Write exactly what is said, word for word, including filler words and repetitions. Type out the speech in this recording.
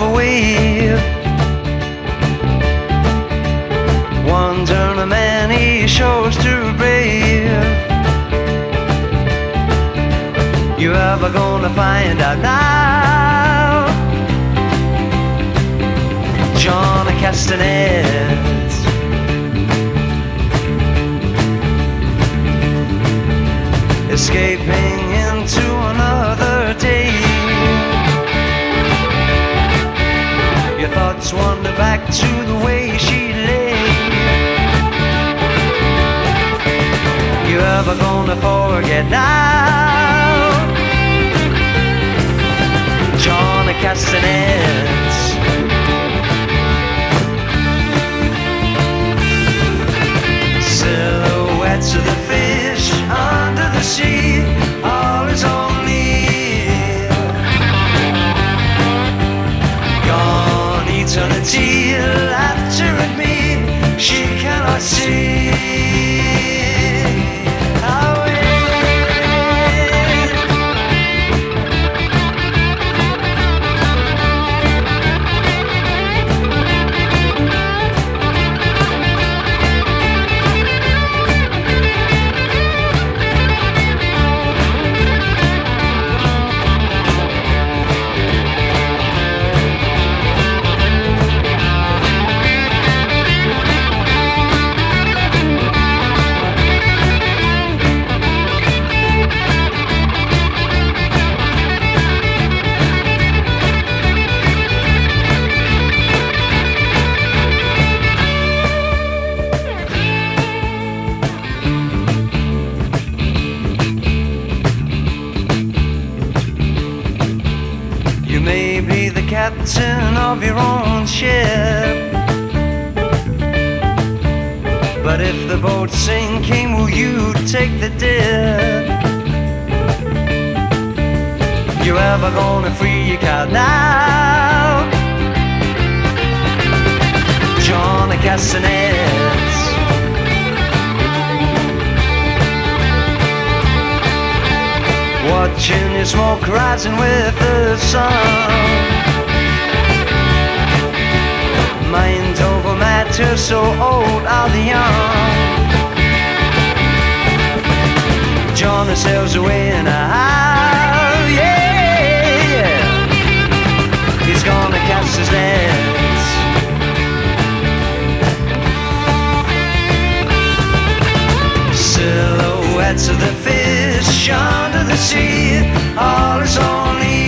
a wave. One turn a man he shows to brave. You ever gonna find out now? John Castanet, escaping into another day. Your thoughts wander back to the way she lay. You ever gonna forget now? John Castanet. Silhouettes of the fish under the sea, all is only gone eternity. Laughter at me, she cannot see. You may be the captain of your own ship, but if the boat's sinking, will you take the dip? You ever gonna free your cow now? John Castanet. Watching your smoke rising with the sun. Mind over matter, so old are the young. John sails away in a howl, yeah, yeah. He's gonna cast his nets. Silhouettes of the fish under the sea, all is only